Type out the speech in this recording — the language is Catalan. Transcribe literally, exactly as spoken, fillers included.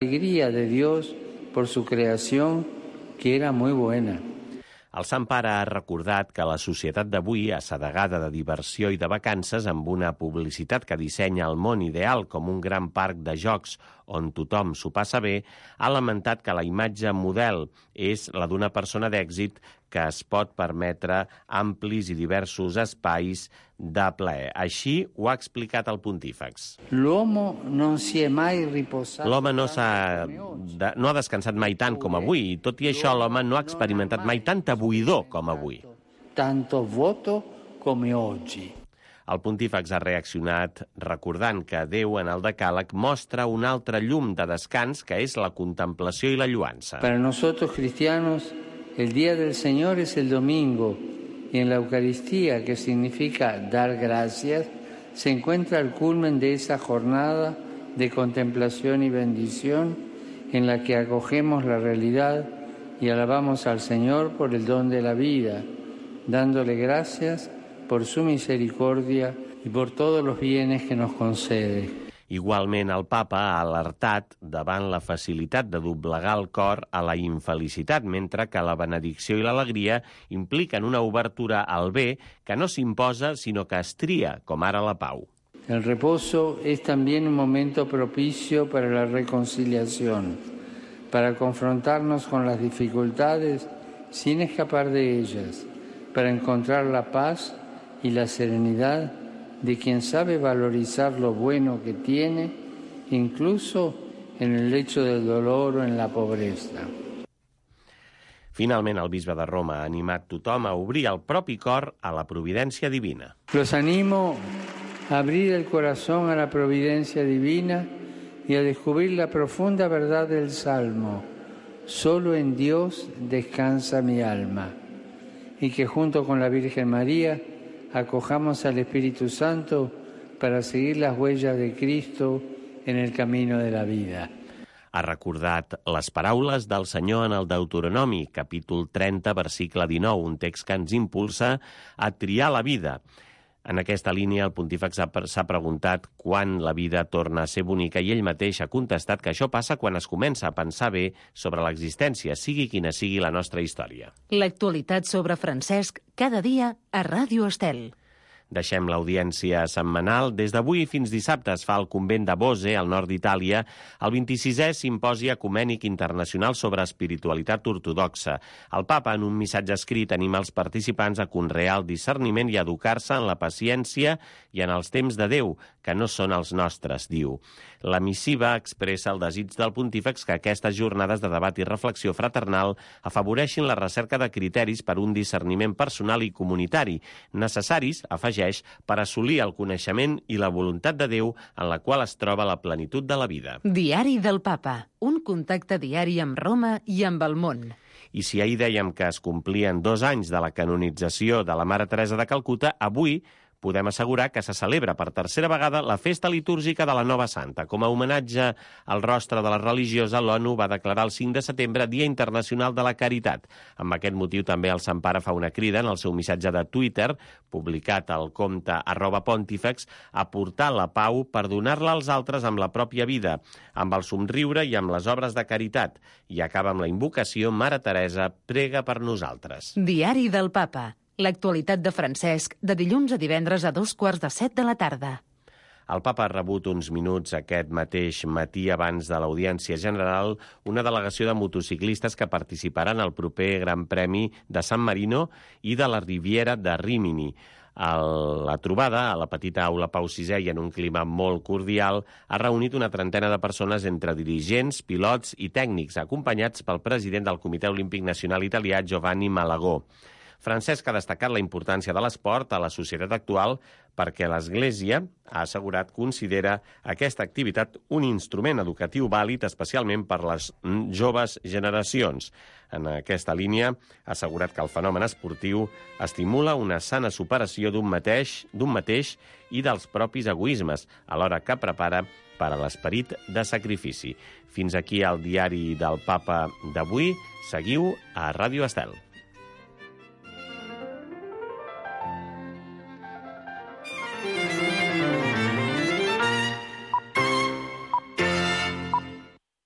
alegría de Dios por su creación, que era muy buena. El Sant Pare ha recordat que la societat d'avui, assedegada de diversió i de vacances, amb una publicitat que dissenya el món ideal com un gran parc de jocs on tothom s'ho passa bé, ha lamentat que la imatge model és la d'una persona d'èxit que es pot permetre amplis i diversos espais de plaer. Així ho ha explicat el pontífex. L'home no si è mai riposato. L'home no, s'ha de, no ha descansat mai tant com avui, i tot i això l'home no ha experimentat mai tanta buidor com avui. Tanto vuoto come oggi. El pontífex ha reaccionat recordant que Déu en el decàleg mostra un altre llum de descans que és la contemplació i la lluança. Para nosotros cristianos, el día del Señor es el domingo y en la Eucaristía, que significa dar gracias, se encuentra el culmen de esa jornada de contemplación y bendición en la que acogemos la realidad y alabamos al Señor por el don de la vida, dándole gracias por su misericordia y por todos los bienes que nos concede. Igualment, el papa ha alertat davant la facilitat de doblegar el cor a la infelicitat, mentre que la benedicció i l'alegria impliquen una obertura al bé que no s'imposa, sinó que es tria, com ara la pau. El reposo es también un momento propicio para la reconciliación, para confrontarnos con las dificultades sin escapar de ellas, para encontrar la paz y la serenidad de quien sabe valorizar lo bueno que tiene, incluso en el lecho del dolor o en la pobreza. Finalment, el bisbe de Roma ha animat tothom a obrir el propi cor a la providència divina. Los animo a abrir el corazón a la providencia divina y a descubrir la profunda verdad del Salmo. Solo en Dios descansa mi alma. Y que junto con la Virgen María acojamos al Espíritu Santo para seguir las huellas de Cristo en el camino de la vida. Ha recordat les paraules del Senyor en el Deuteronomi, capítol trenta, versicle dinou, un text que ens impulsa a triar la vida. En aquesta línia, el pontífex s'ha preguntat quan la vida torna a ser bonica i ell mateix ha contestat que això passa quan es comença a pensar bé sobre l'existència, sigui quina sigui la nostra història. L'actualitat sobre Francesc, cada dia a Ràdio Estel. Deixem l'audiència setmanal. Des d'avui fins dissabte es fa al convent de Bose, al nord d'Itàlia, el vint-i-sisè Simposi Ecumènic Internacional sobre Espiritualitat Ortodoxa. El papa, en un missatge escrit, anima els participants a conrear el discerniment i a educar-se en la paciència i en els temps de Déu, que no són els nostres, diu. La missiva expressa el desig del pontífex que aquestes jornades de debat i reflexió fraternal afavoreixin la recerca de criteris per un discerniment personal i comunitari, necessaris, afegeix, per assolir el coneixement i la voluntat de Déu en la qual es troba la plenitud de la vida. Diari del Papa, un contacte diari amb Roma i amb el món. I si ahir dèiem que es complien dos anys de la canonització de la Mare Teresa de Calcuta, avui podem assegurar que se celebra per tercera vegada la festa litúrgica de la Nova Santa. Com a homenatge al rostre de la religiosa, l'ONU va declarar el cinc de setembre Dia Internacional de la Caritat. Amb aquest motiu també el Sant Pare fa una crida en el seu missatge de Twitter, publicat al compte arroba pontífex, a portar la pau per donar-la als altres amb la pròpia vida, amb el somriure i amb les obres de caritat. I acaba amb la invocació Mare Teresa, prega per nosaltres. Diari del Papa. L'actualitat de Francesc, de dilluns a divendres a dos quarts de set de la tarda. El papa ha rebut uns minuts aquest mateix matí abans de l'audiència general una delegació de motociclistes que participaran al proper Gran Premi de San Marino i de la Riviera de Rimini. La trobada a la petita aula Pau sisè i en un clima molt cordial ha reunit una trentena de persones entre dirigents, pilots i tècnics, acompanyats pel president del Comitè Olímpic Nacional Italià, Giovanni Malagò. Francesc ha destacat la importància de l'esport a la societat actual perquè l'Església, ha assegurat, considera aquesta activitat un instrument educatiu vàlid especialment per les joves generacions. En aquesta línia ha assegurat que el fenomen esportiu estimula una sana superació d'un mateix, d'un mateix i dels propis egoismes, alhora que prepara per a l'esperit de sacrifici. Fins aquí el diari del Papa d'avui. Seguiu a Ràdio Estel.